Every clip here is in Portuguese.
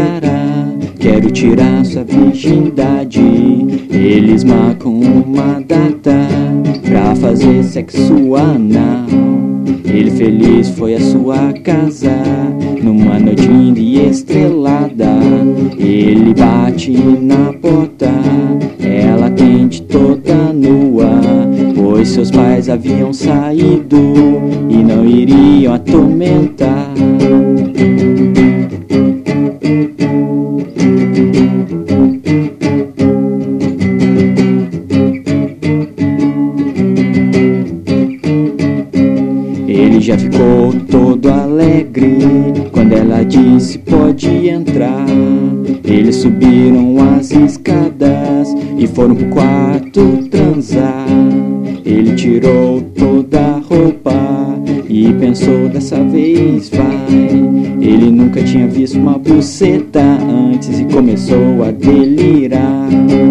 cara, quero tirar sua virgindade. Eles marcam uma data pra fazer sexo anal. Ele feliz foi à sua casa numa noite linda e estrelada. Ele bate na porta, ela atende toda nua, pois seus pais haviam saído e não iriam atormentar. Ele já ficou todo alegre quando ela disse pode entrar. Eles subiram as escadas e foram pro quarto transar. Ele tirou toda a roupa e pensou dessa vez vai. Ele nunca tinha visto uma buceta antes e começou a delirar.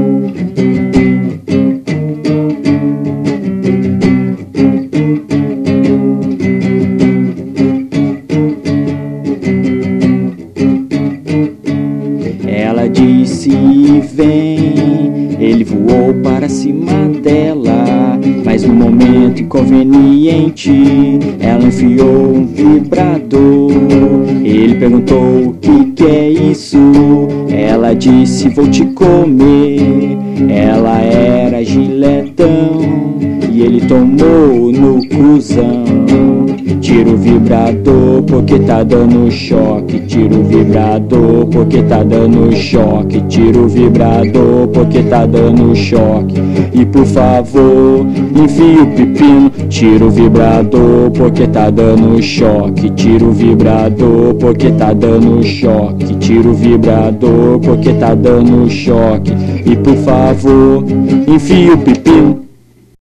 Ela disse vem, ele voou para cima dela, mas no momento inconveniente ela enfiou um vibrador. Ele perguntou o que é isso, ela disse vou te comer. Ela era giletão e ele tomou no cuzão. Tira o vibrador porque tá dando choque. Tira o vibrador porque tá dando choque. Tira o vibrador porque tá dando choque. E por favor, enfie o pepino. Tira o vibrador porque tá dando choque. Tira o vibrador porque tá dando choque. Tira o vibrador porque tá dando choque. E por favor, enfie o pepino.